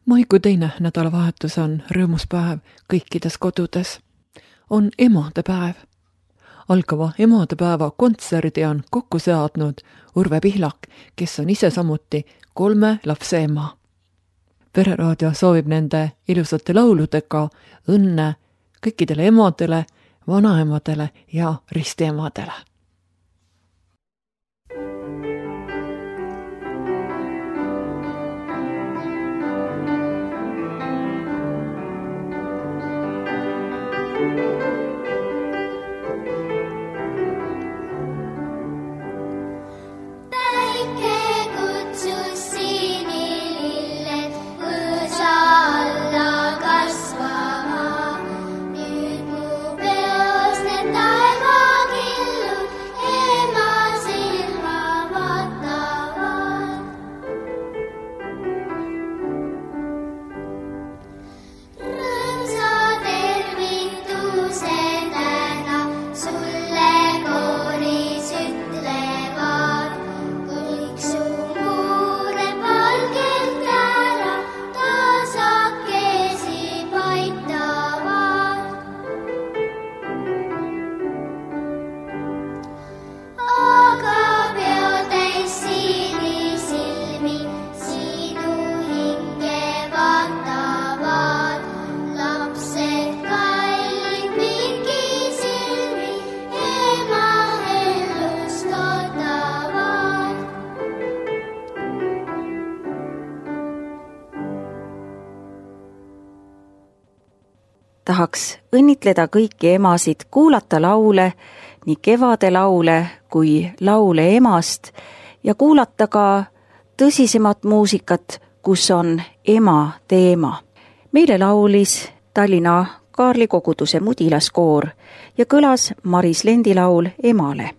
Maikuu teine nädalavahetus on rõõmus päev kõikides kodudes. On emadepäev. Algava emadepäeva kontserdi on kokku seadnud Urve Pihlak, kes on ise samuti 3 lapse ema. Pereraadio soovib nende ilusate lauludega õnne kõikidele emadele, vanaemadele ja ristiemadele. Tahaks õnnitleda kõiki emasid, kuulata laule, nii kevadelaule kui laule emast ja kuulata ka tõsisemat muusikat, kus on ema teema. Meile laulis Tallinna Kaarli koguduse mudilaskoor ja kõlas Maris Lendi laul emale.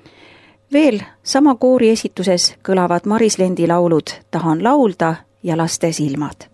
Veel sama koori esituses kõlavad Maris Lendi laulud Tahan laulda ja Laste silmad.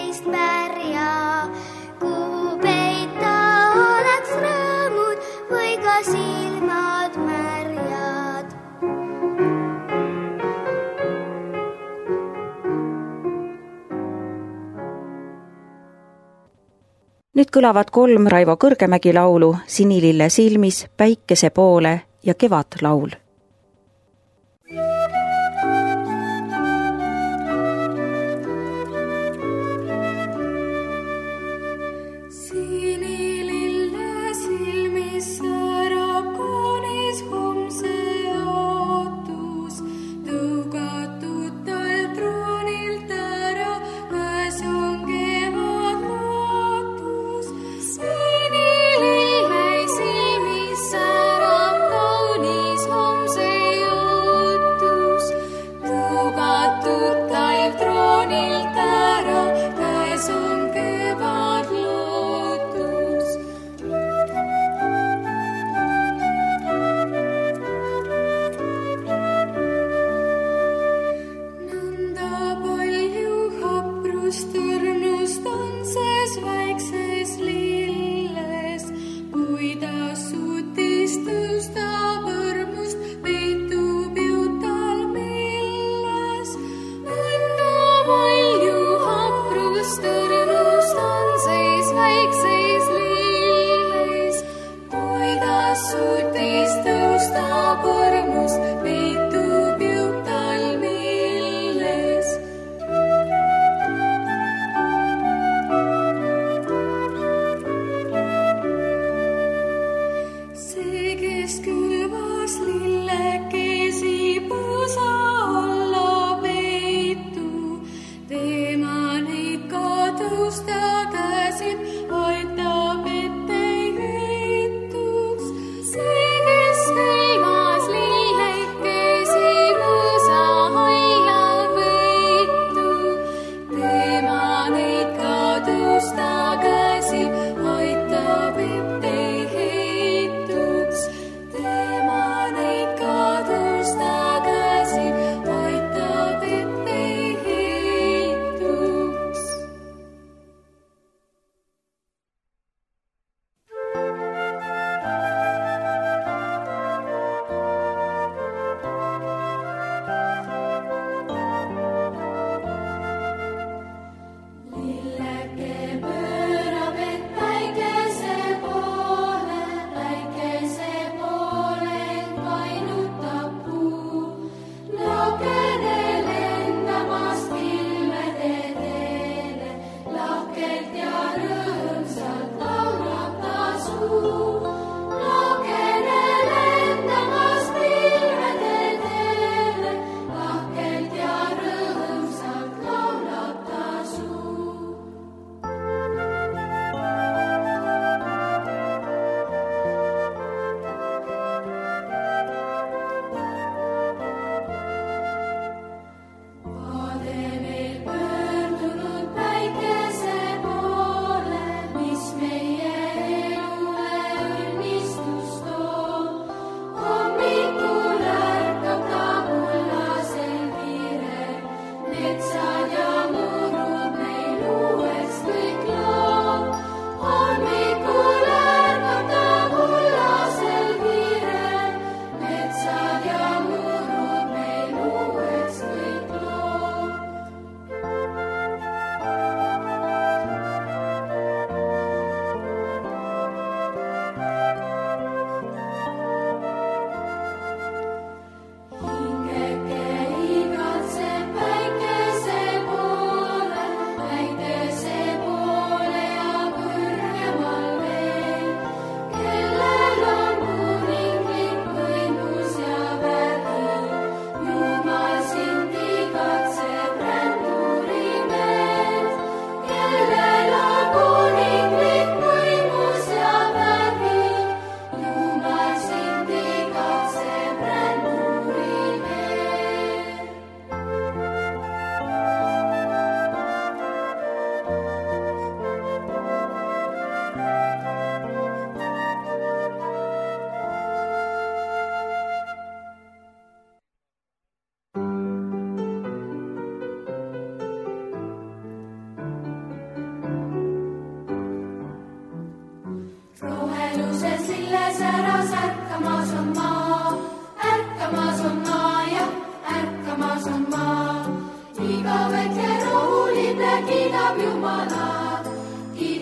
Kuhu peita oleks rõõmud või Nüüd kõlavad 3 Raivo Kõrgemägi laulu Sinilille silmis, Päikese poole ja Kevadlaul.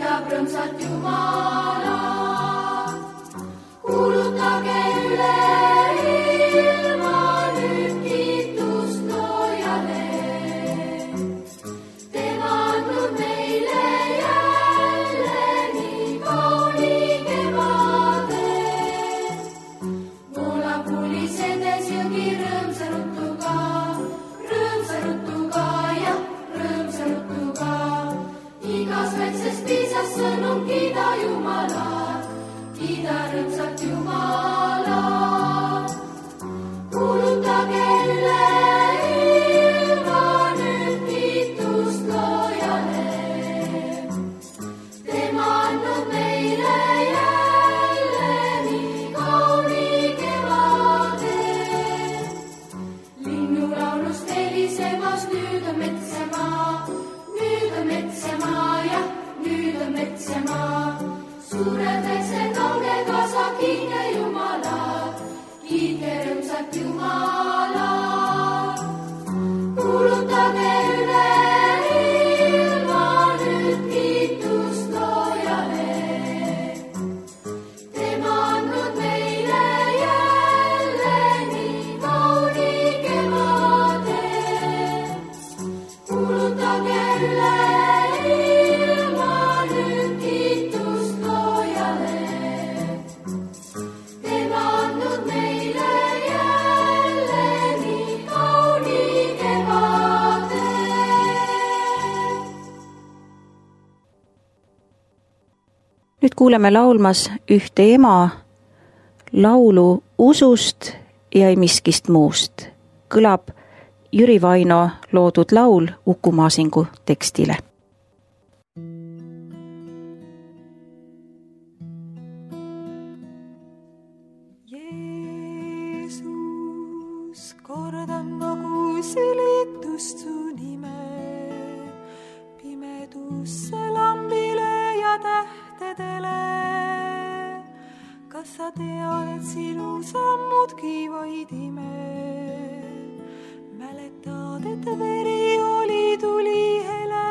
kiidab rõõmsalt Jumala. Kuulutage üle ilma nüüd kiitust loojale. Tema andnud meile jälle nii kauni kevade. Voolab hulisedes jõgi rõõmsa ruttuga ja rõõmsa ruttuga. Igas väiksest piisas sõnum kiida Jumala, kiida rõõmsalt Jumala. Kuulutage üle ilma nüüd kiitust loojale. Tema andnud meile jälle nii kauni kevade. Linnulaulust helisemas nüüd on metsemaa, ja nüüd on metsemaa. Suured väiksed laulge kaasa, kiitke Jumala, kiitke rõõmsat Jumala. Kuulutage üle ilma nüüd kiitust loojale. Tema andnud meile jälle nii kauni kevade. Kuulutage üle ilma nüüd kiitust loojale. Tema andnud meile jälle nii kauni kevade. Nüüd kuuleme laulmas ühte ema laulu usust ja ei miskist muust. Kõlab Jüri Vaino loodud laul Uku Maasingu tekstile. Jeesus, kordan nagu silitust su nime, pimedusse lambile ja tähtedele. Kas sa tead, et sinu sammudki vaid ime? Mäletad, et veri oli tulihele,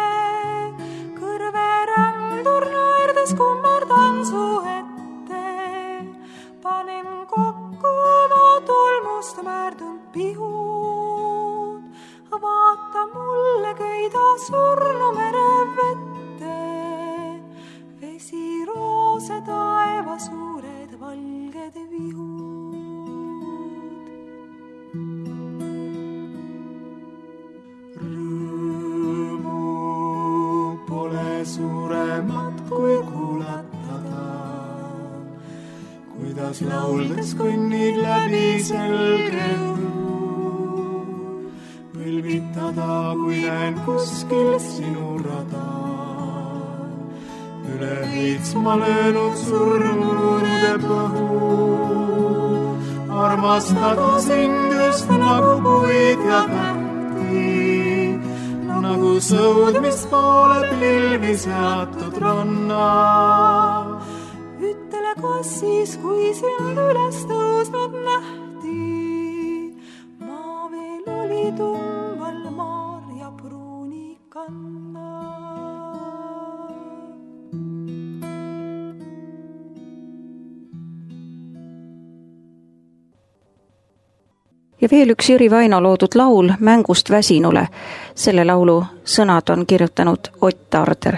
kõrve rändur naerdes kummardan su ette. Panen kokku oma tolmust määrdunud pihud, vaata mulle köida surnu mere vette. Vesi roose taeva suured valged vihud. Rõõmu pole suuremat kui kuulatada, kuidas lauldes kõnnid läbi selge õhu. Võlvitada, kui näen kuskil sinu rada, üle heitsma löönud surnude põhu. Armastada sind just nagu puid ja tähti, nagu sõud, mis poole pilvi seatud ranna. Ütle, kas siis, kui sind üles tõusnud nähti, maa veel oli tummal maarja pruuni kanna. Ja veel üks Jüri Vaino loodud laul Mängust väsinule. Selle laulu sõnad on kirjutanud Ott Arder.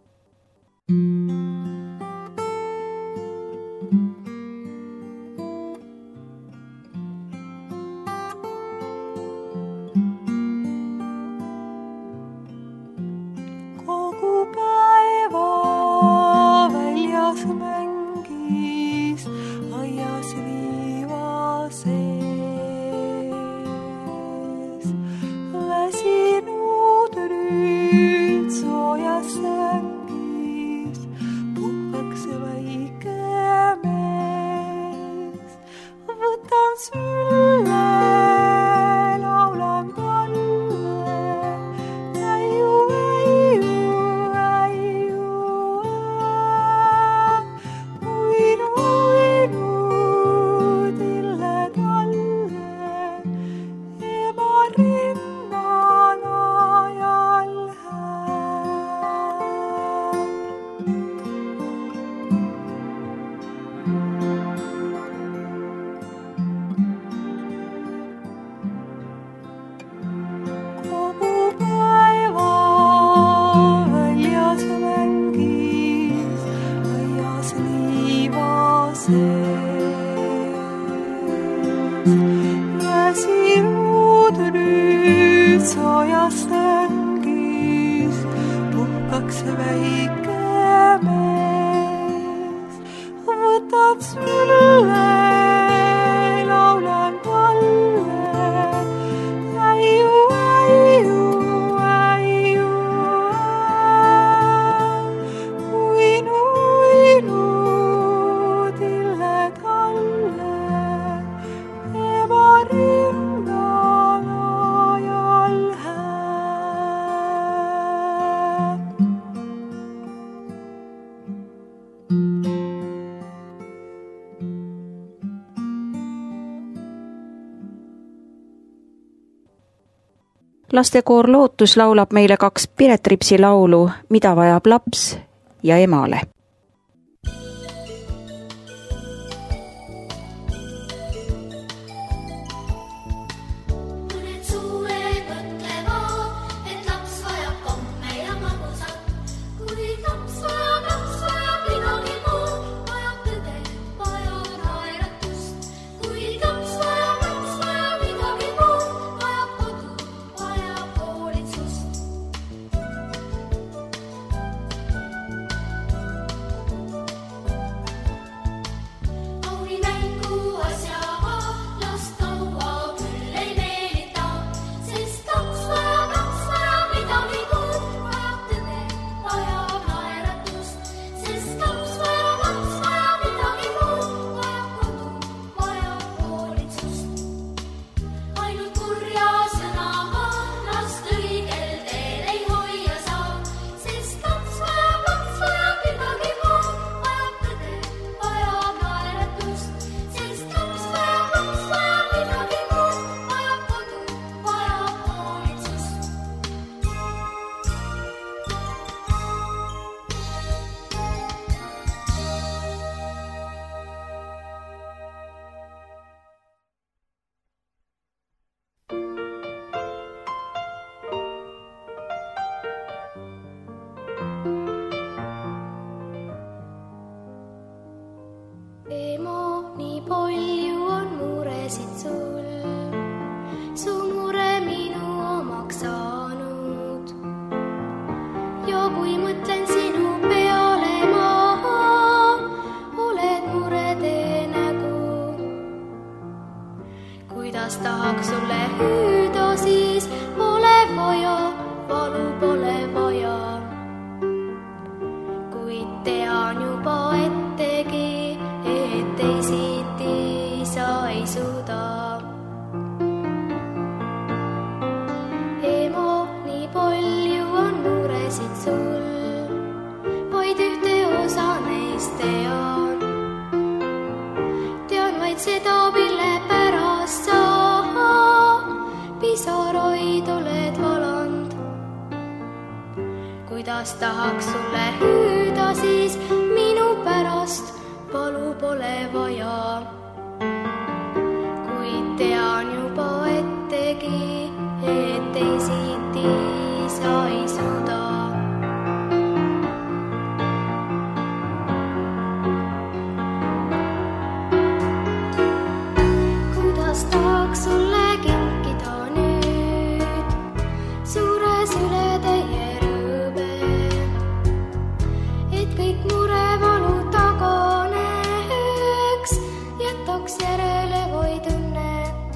Kogu päeva väljas mängis, aias liiva sees. Väsinud nüüd soojas sängis, kuumas liiva sees. Jäsiruud nüüd soojas tängis, puhkaks väike mees. Võtad sulle, laulan talle, äiu, äiu, äiu, uinu, uinu, tille talle, ema rinnal ajal hääb. Lastekoor Lootus laulab meile 2 Piret Ripsi laulu Mida vajab laps ja emale. Mõned suured mõtlevad, et laps vajab komme ja magusat. Kui laps vajab midagi muud, vajab tõde, vajab naeratust. Kui laps vajab midagi muud, vajab kodu, vajab hoolitsust. Kauni mängu asjaga last kaua küll ei meelita, sest laps vajab midagi muud, vajab tõde, vajab naeratust. Sest laps vajab midagi muud, vajab kodu, vajab hoolitsust. Ainult kurja sõnaga last õigel teel ei hoia saa, sest laps vajab midagi muud, vajab tõde, vajab naeratust. Sest laps vajab midagi muud, vajab kodu, vajab hoolitsust. Emo, nii palju on muresid sul, su mure minu omaks saanud. Ja kui mõtlen sinu peale maha, oled muretee nägu. Kuidas tahaks sulle hüüda, siis pole vaja, valu pole vaja. Kuid tean juba ettegi, et teisiti sa ei suuda. Emo, nii palju on muresid sul, vaid ühte osa neist tean. Tean vaid seda, mille pärast sa pisaraid oled valanud. Kuidas tahaks sulle hüüda, siis minu pärast valu pole vaja. Kuid tean juba ettegi, et teisiti sa ei suuda. Kuidas tahaks sulle kinkida nüüd suure sületäie rõõme, et kõik murevalu taganeks, jätaks järele vaid õnne.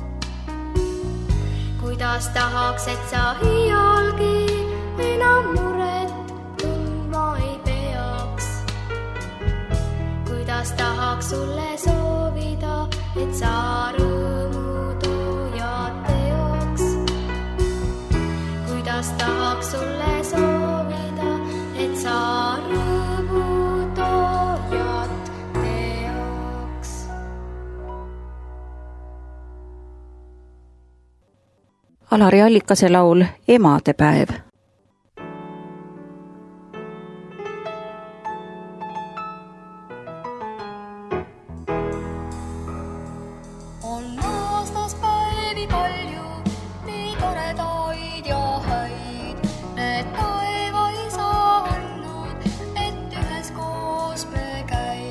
Kuidas tahaks, et sa iialgi enam muret tundma ei peaks. Kuidas tahaks sulle soovida, et sa rõõmutoojad teoks. Kuidas tahaks sulle soovida, et sa rõõmutoojad teoks. Alari Allikase laul Emadepäev. On aastas päevi palju, nii toredaid ja häid, need taeva isa andnud, et üheskoos me käib.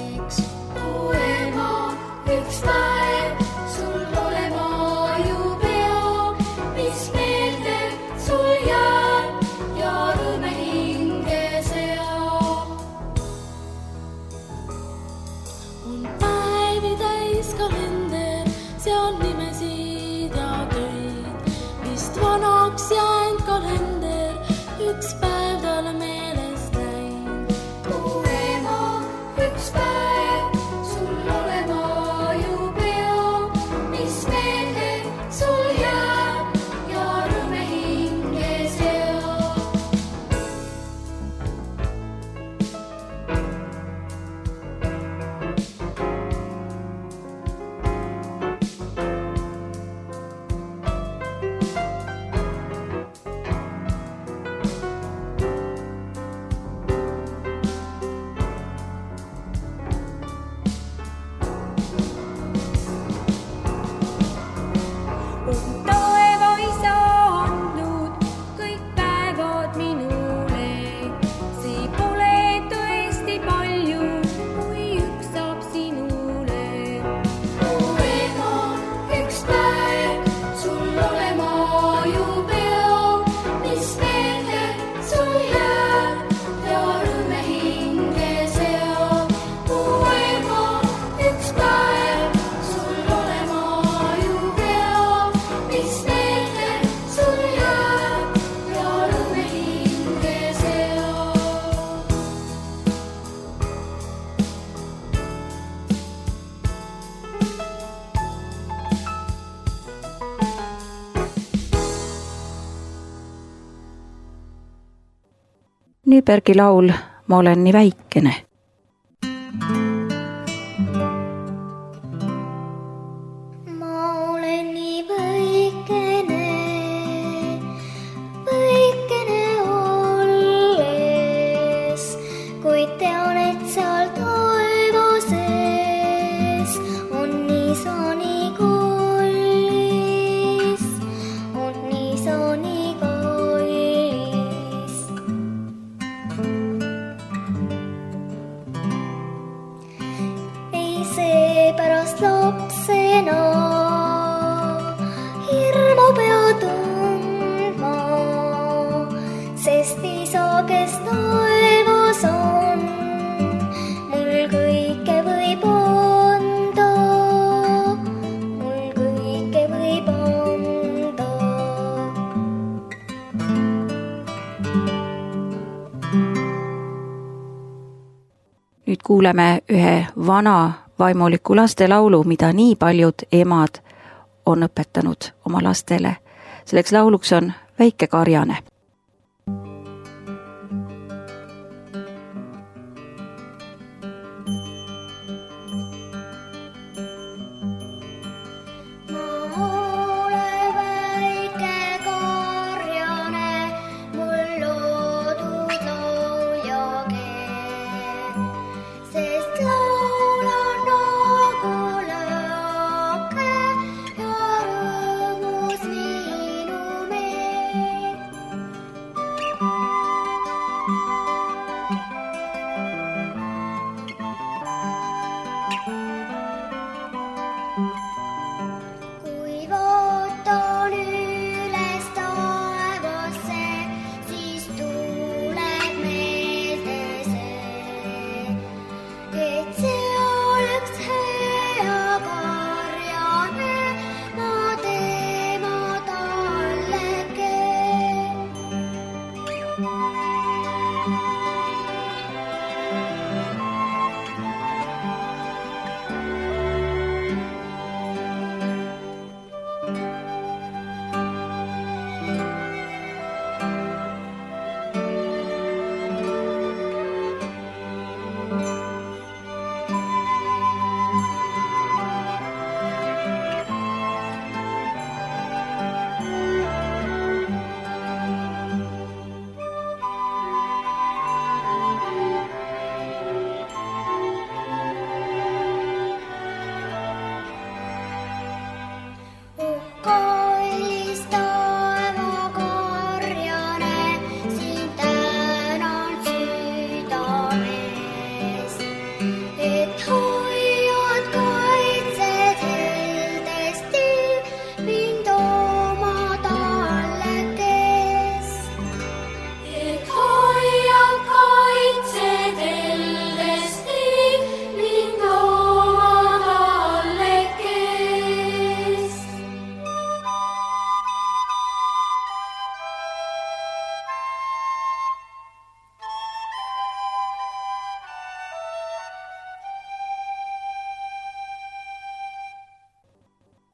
kalender, seal nimesid ja töid. Vist vanaks jäänud kalender, üks päev talle meelest läinud. Mu ema, üks päev sul olema ju peab, mis meelde sul jääb ja rõõme hinge seab. Taeva isa andnud kõik päevad minule. See pole tõesti palju, kui üks saab sinule. Mu ema, üks päev sul olema ju peab, mis meelde sul jääb ja rõõme hinge seab. Mu ema, üks päev sul olema ju peab, mis meelde sul jääb ja rõõme hinge seab. Nüübergi laul Ma olen nii väikene. Ma olen nii väikene, väikene olles, kuid tean, et seal taeva sees on isa nii kallis, on isa nii kallis. Ei seepärast lapsena hirmu pea tundma, sest isa, kes taevas on, mul kõike võib anda, mul kõike võib anda. Nüüd kuuleme ühe vana vaimuliku lastelaulu, mida nii paljud emad on õpetanud oma lastele. Selleks lauluks on Väike karjane. Ma olen väike karjane, mul loodud lauljake, sest laulan nagu lõake ja rõõmus minu meel.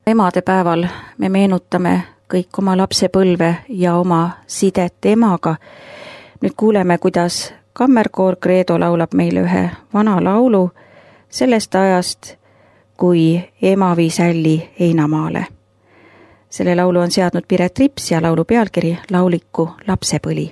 emadepäeval me meenutame kõik oma lapsepõlve ja oma sidet emaga. Nüüd kuuleme, kuidas kammerkoor Credo laulab meile ühe vana laulu sellest ajast, kui ema viis Älli heinamaale. Selle laulu on seadnud Piret Rips ja laulu pealkiri Lauliku lapsepõli.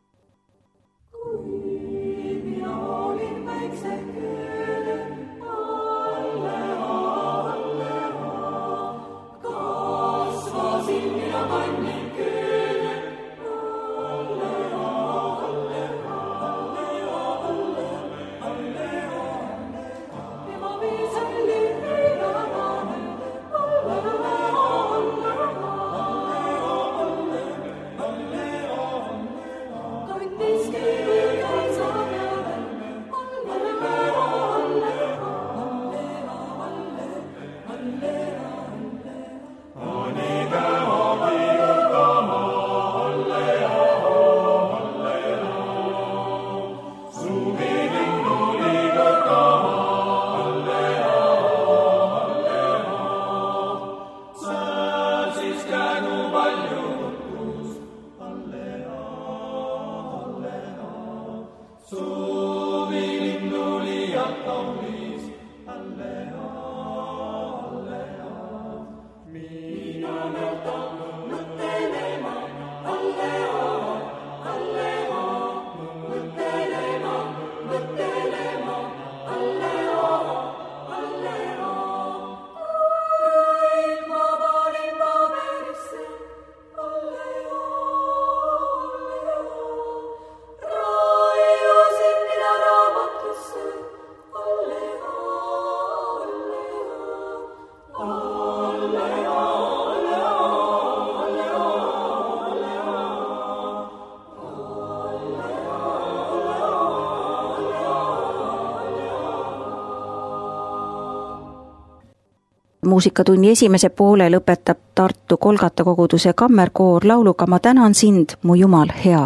Muusikatunni esimese poole lõpetab Tartu Kolgata koguduse kammerkoor lauluga Ma tänan sind, mu Jumal hea.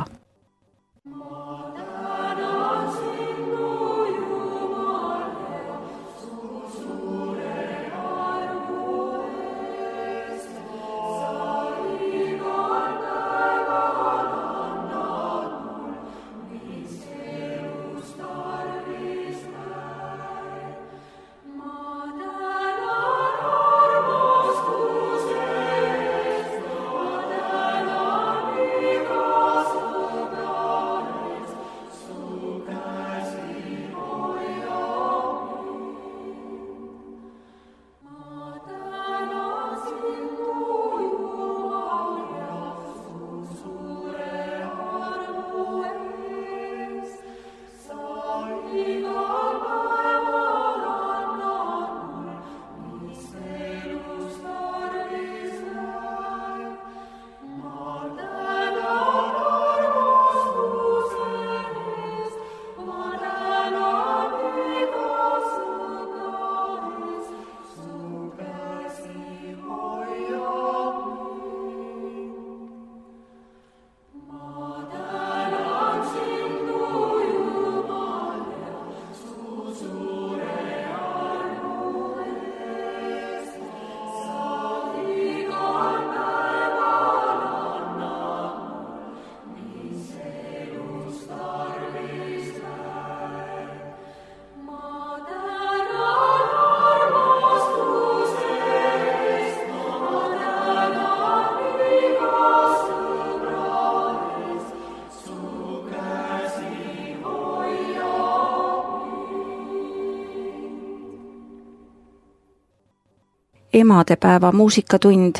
Emadepäeva muusikatund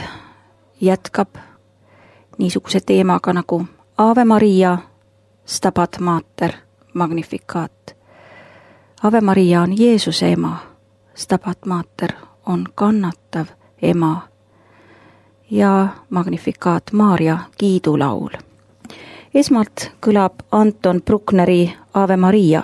jätkab niisuguse teemaga nagu Ave Maria, Stabat Mater, Magnificat. Ave Maria on Jeesuse ema, Stabat Mater on kannatav ema ja Magnificat Maarja kiidulaul. Esmalt kõlab Anton Bruckneri Ave Maria.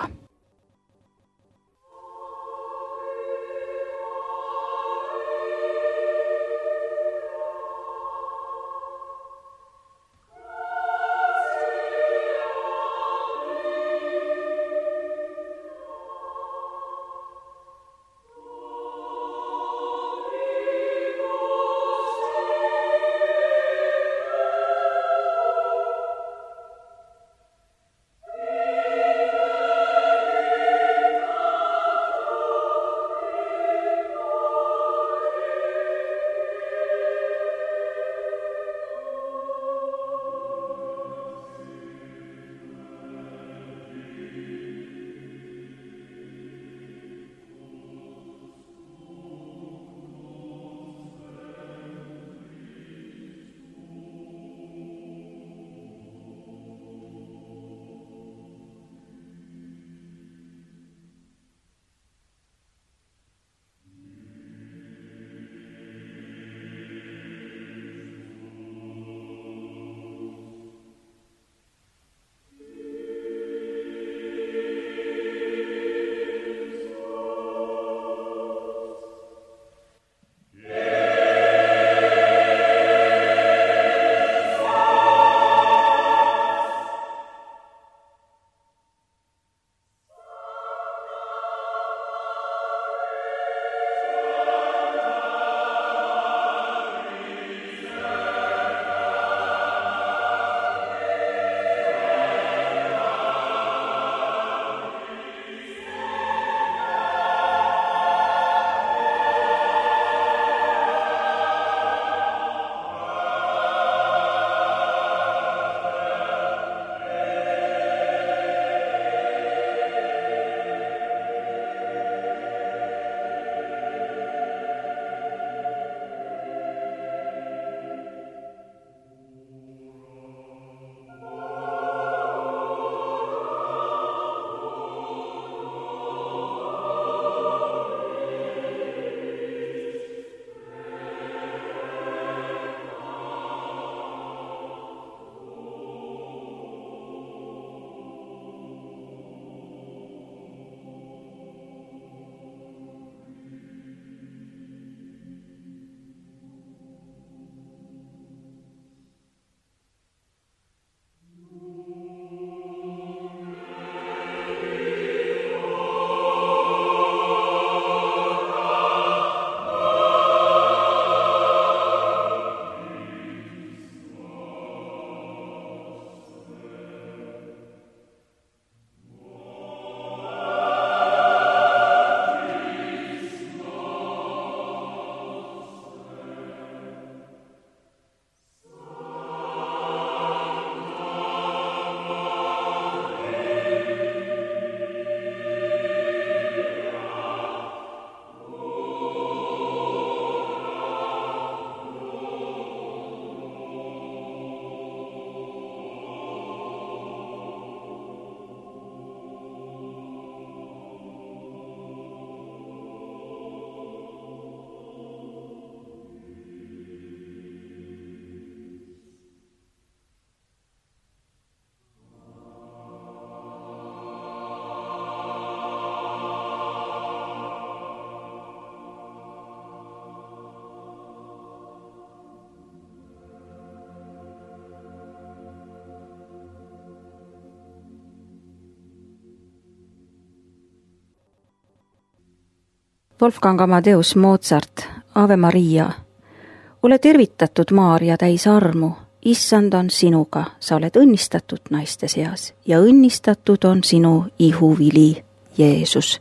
Wolfgang Amadeus Mozart, Ave Maria. Ole tervitatud, Maarja, täis armu, issand on sinuga, sa oled õnnistatud naiste seas ja õnnistatud on sinu ihuvili, Jeesus.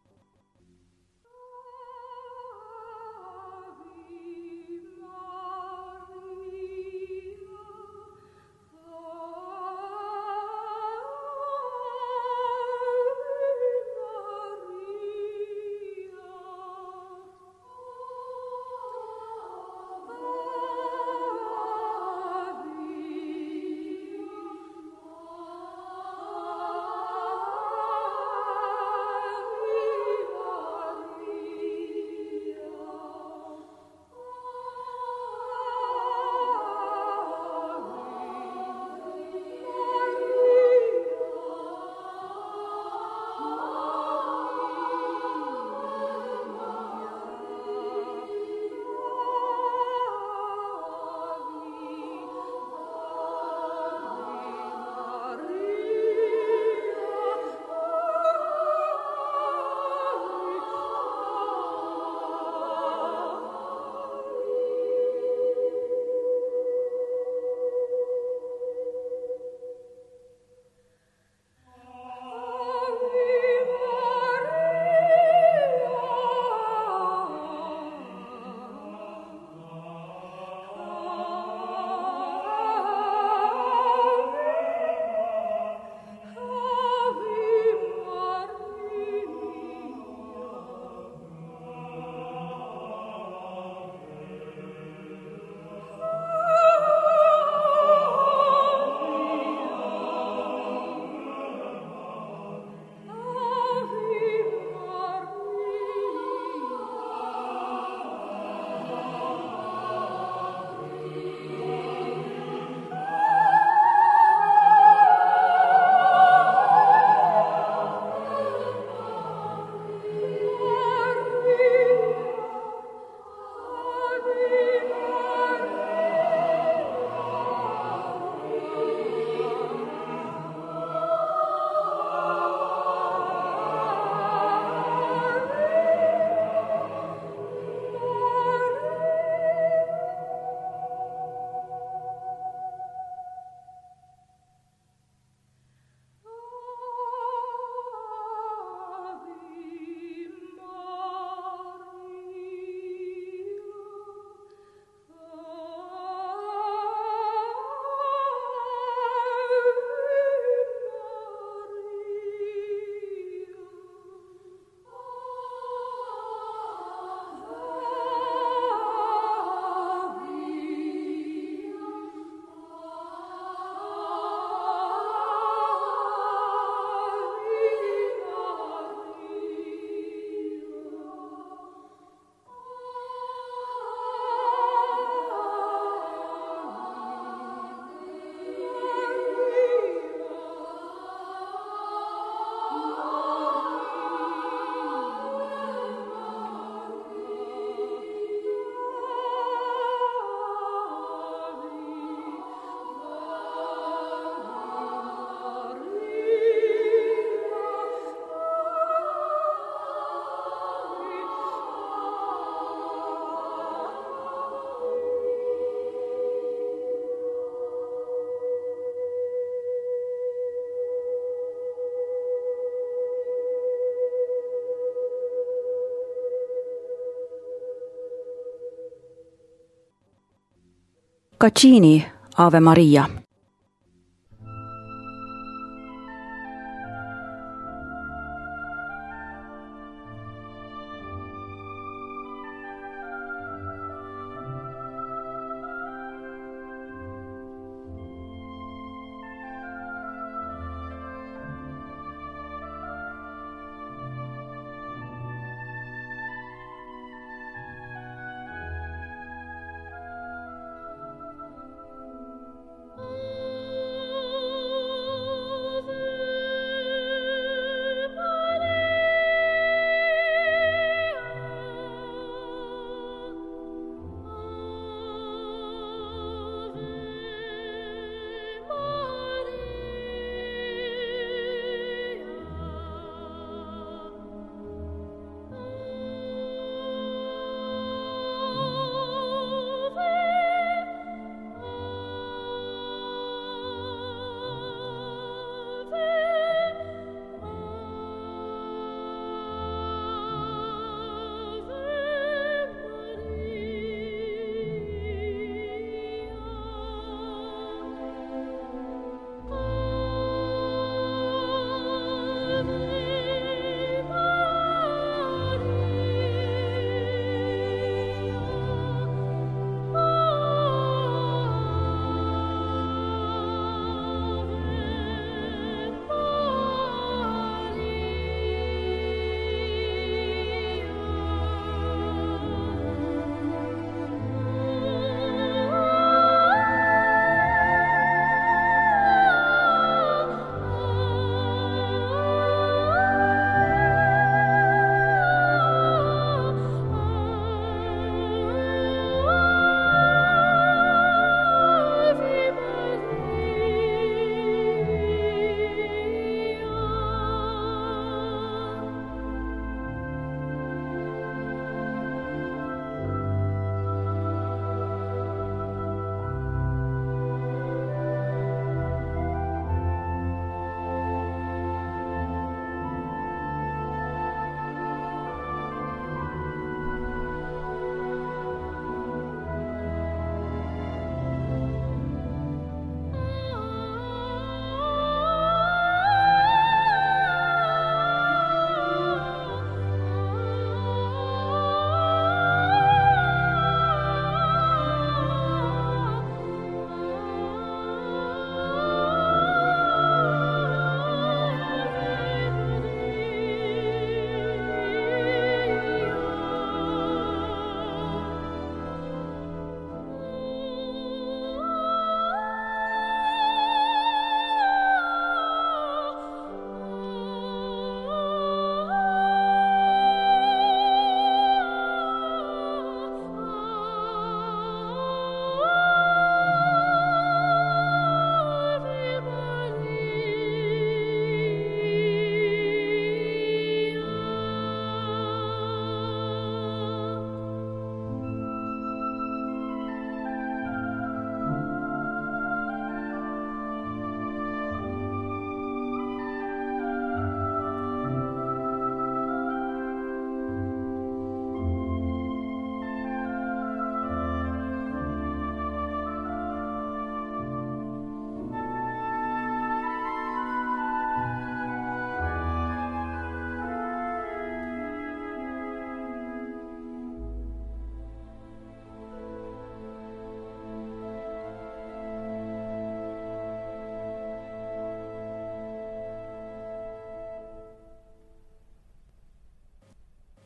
Caccini, Ave Maria.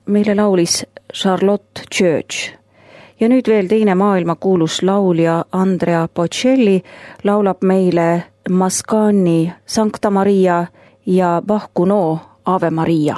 meile laulis Charlotte Church. Ja nüüd veel teine maailmakuulus laulja Andrea Bocelli laulab meile Mascagni Sancta Maria ja Bach Gounod Ave Maria.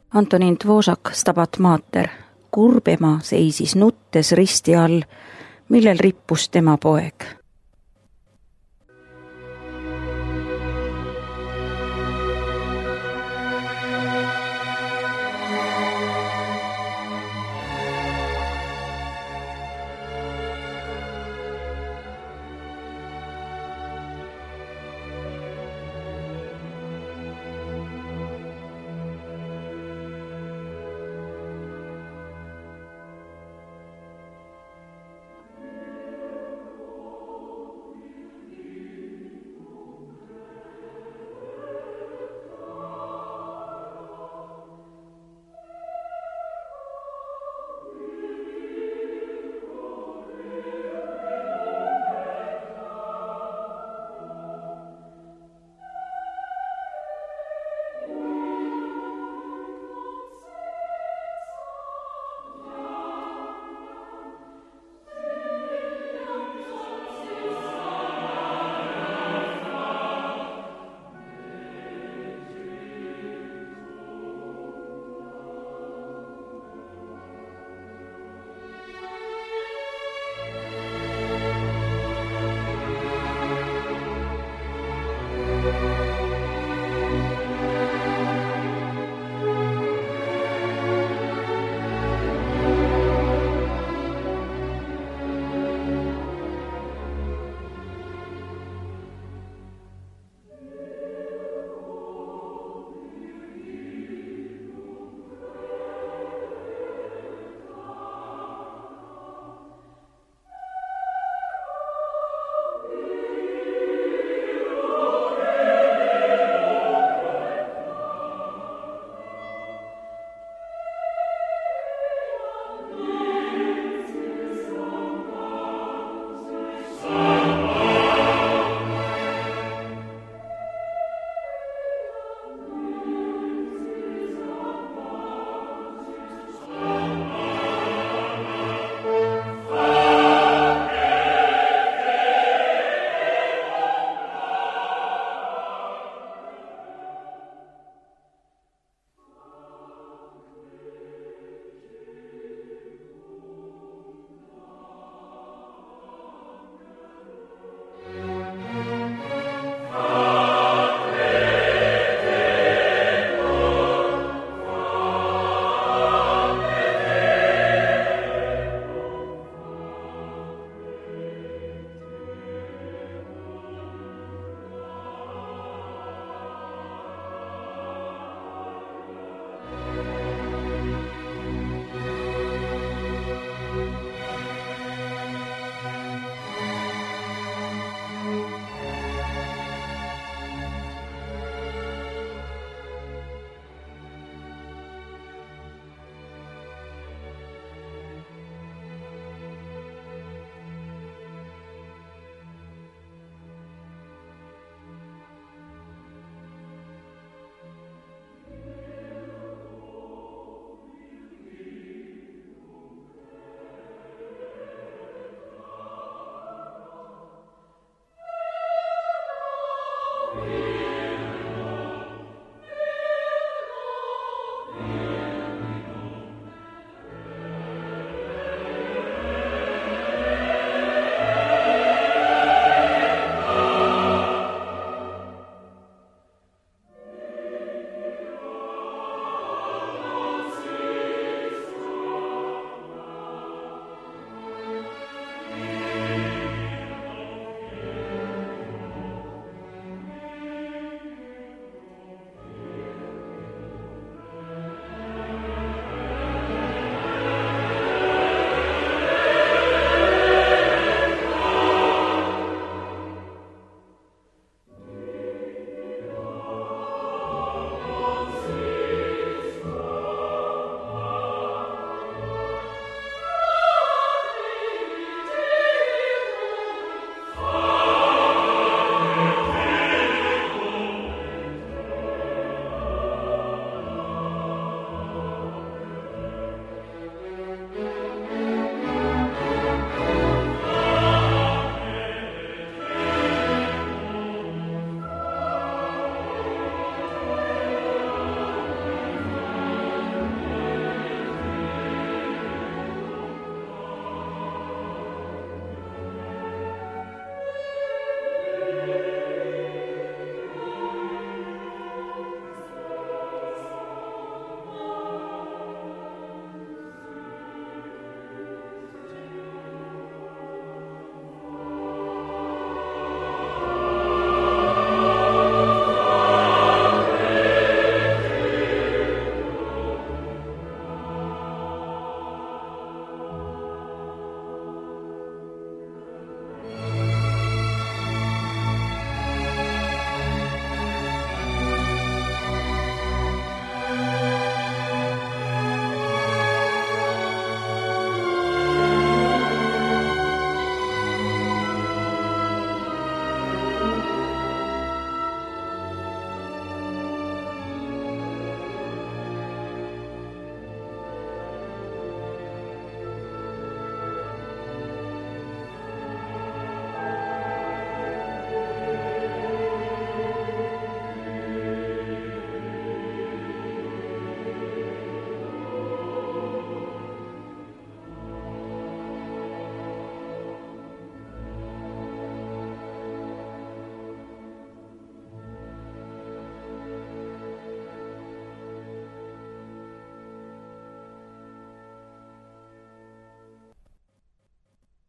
Antonin Dvořák Stabat Mater, kurb ema seisis nuttes risti all, millel rippus tema poeg.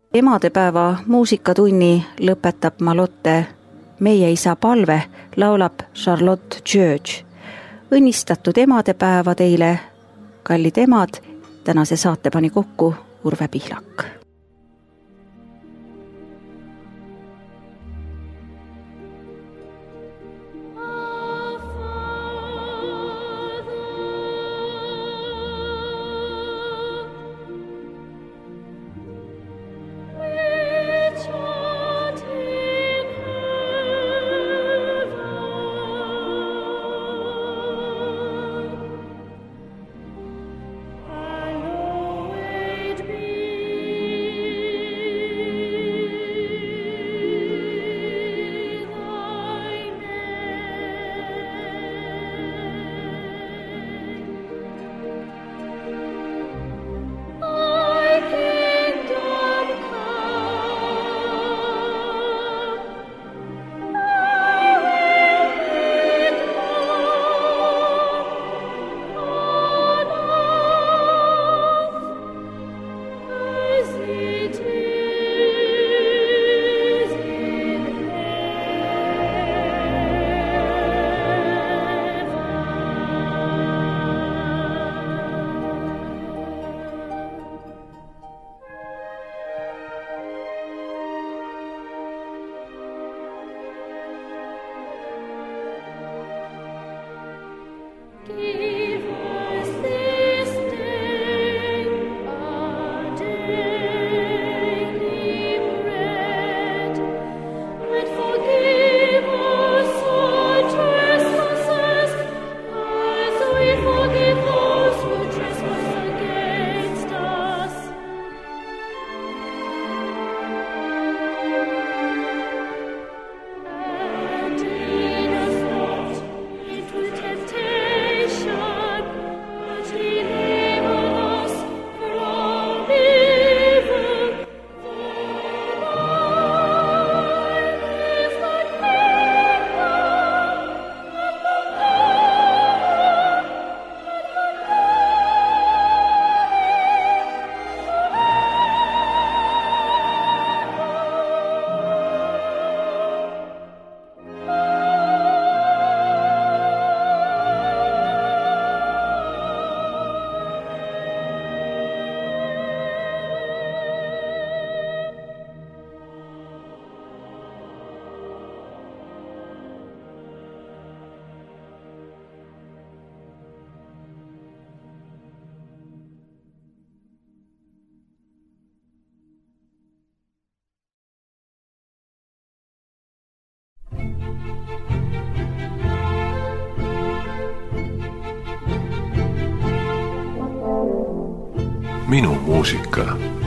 emadepäeva muusikatunni lõpetab Malotte Meie isa palve, laulab Charlotte Church. Õnnistatud emadepäeva teile, kallid emad, tänase saate pani kokku Urve Pihlak. Minu muusika.